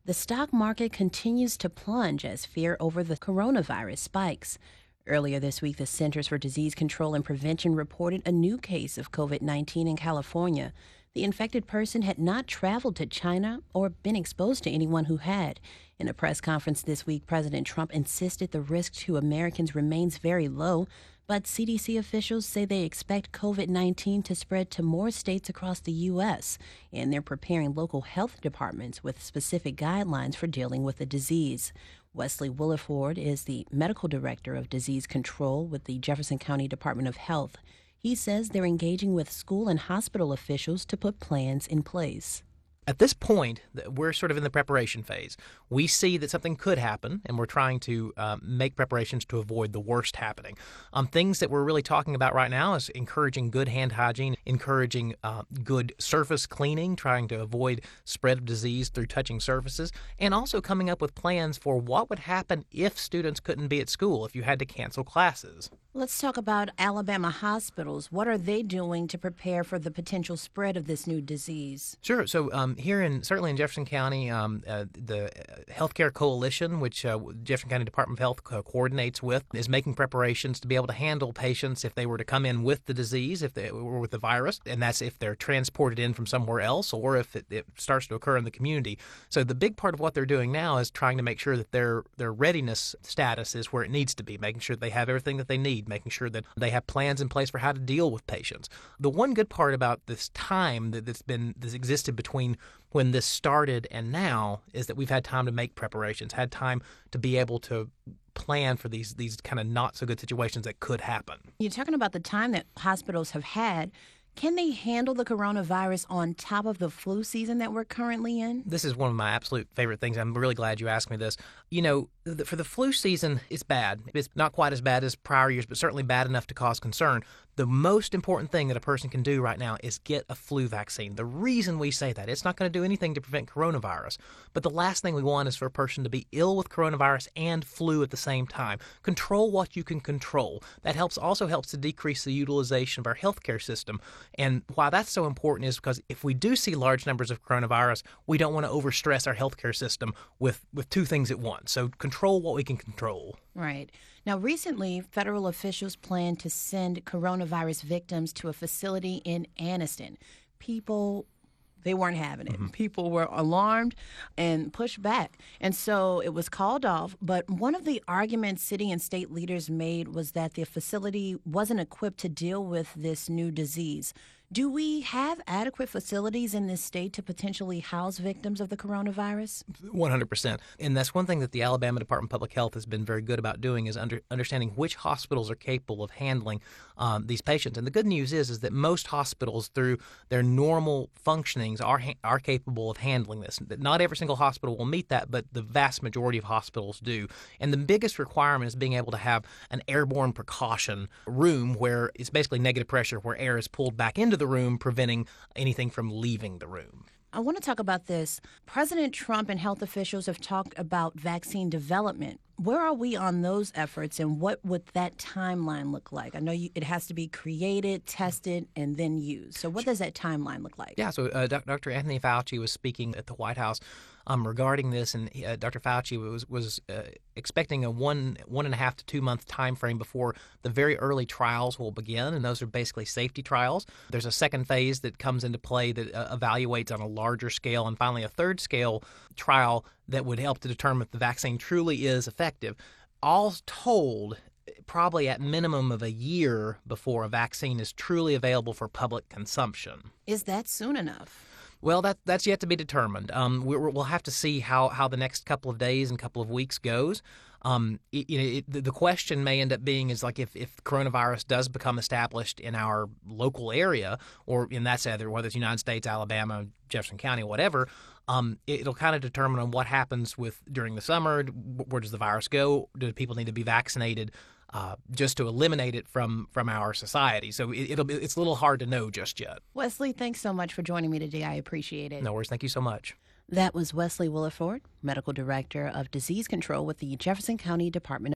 The stock market continues to plunge as fear over the coronavirus spikes. Earlier this week, the Centers for Disease Control and Prevention reported a new case of COVID-19 in California. The infected person had not traveled to China or been exposed to anyone who had. In a press conference this week, President Trump insisted the risk to Americans remains very low, but CDC officials say they expect COVID-19 to spread to more states across the U.S., and they're preparing local health departments with specific guidelines for dealing with the disease. Wesley Williford is the medical director of disease control with the Jefferson County Department of Health. He says they're engaging with school and hospital officials to put plans in place. At this point, we're sort of in the preparation phase. We see that something could happen, and we're trying to make preparations to avoid the worst happening. Things that we're really talking about right now is encouraging good hand hygiene, encouraging good surface cleaning, trying to avoid spread of disease through touching surfaces, and also coming up with plans for what would happen if students couldn't be at school, if you had to cancel classes. Let's talk about Alabama hospitals. What are they doing to prepare for the potential spread of this new disease? Sure. So certainly in Jefferson County, the Healthcare Coalition, which Jefferson County Department of Health coordinates with, is making preparations to be able to handle patients if they were to come in with the disease, if they were with the virus, and that's if they're transported in from somewhere else or if it starts to occur in the community. So the big part of what they're doing now is trying to make sure that their readiness status is where it needs to be, making sure they have everything that they need, making sure that they have plans in place for how to deal with patients. The one good part about this time that's existed between when this started and now is that we've had time to make preparations, had time to be able to plan for these kind of not so good situations that could happen. You're talking about the time that hospitals have had. Can they handle the coronavirus on top of the flu season that we're currently in? This is one of my absolute favorite things. I'm really glad you asked me this. You know, for the flu season, it's bad. It's not quite as bad as prior years, but certainly bad enough to cause concern. The most important thing that a person can do right now is get a flu vaccine. The reason we say that, it's not going to do anything to prevent coronavirus, but the last thing we want is for a person to be ill with coronavirus and flu at the same time. Control what you can control. That also helps to decrease the utilization of our healthcare system. And why that's so important is because if we do see large numbers of coronavirus, we don't want to overstress our healthcare system with two things at once. So control what we can control. Right. Now, recently, federal officials plan to send coronavirus victims to a facility in Anniston. They weren't having it. Mm-hmm. People were alarmed and pushed back. And so it was called off. But one of the arguments city and state leaders made was that the facility wasn't equipped to deal with this new disease. Do we have adequate facilities in this state to potentially house victims of the coronavirus? 100%. And that's one thing that the Alabama Department of Public Health has been very good about doing is understanding which hospitals are capable of handling these patients. And the good news is that most hospitals, through their normal functionings, are capable of handling this. Not every single hospital will meet that, but the vast majority of hospitals do. And the biggest requirement is being able to have an airborne precaution room where it's basically negative pressure, where air is pulled back into the room, preventing anything from leaving the room. I want to talk about this. President Trump and health officials have talked about vaccine development. Where are we on those efforts, and what would that timeline look like? I know it has to be created, tested, and then used. So what does that timeline look like? Yeah, so Dr. Anthony Fauci was speaking at the White House regarding this, and Dr. Fauci was expecting a 1.5 to 2 month time frame before the very early trials will begin, and those are basically safety trials. There's a second phase that comes into play that evaluates on a larger scale, and finally a third scale trial that would help to determine if the vaccine truly is effective. All told, probably at minimum of a year before a vaccine is truly available for public consumption. Is that soon enough? Well, that's yet to be determined. We'll have to see how the next couple of days and couple of weeks goes. The question may end up being is like if coronavirus does become established in our local area, or in that's either whether it's United States, Alabama, Jefferson County, whatever, it'll kind of determine on what happens during the summer. Where does the virus go? Do people need to be vaccinated? Just to eliminate it from our society. So it's a little hard to know just yet. Wesley, thanks so much for joining me today. I appreciate it. No worries. Thank you so much. That was Wesley Williford, Medical Director of Disease Control with the Jefferson County Department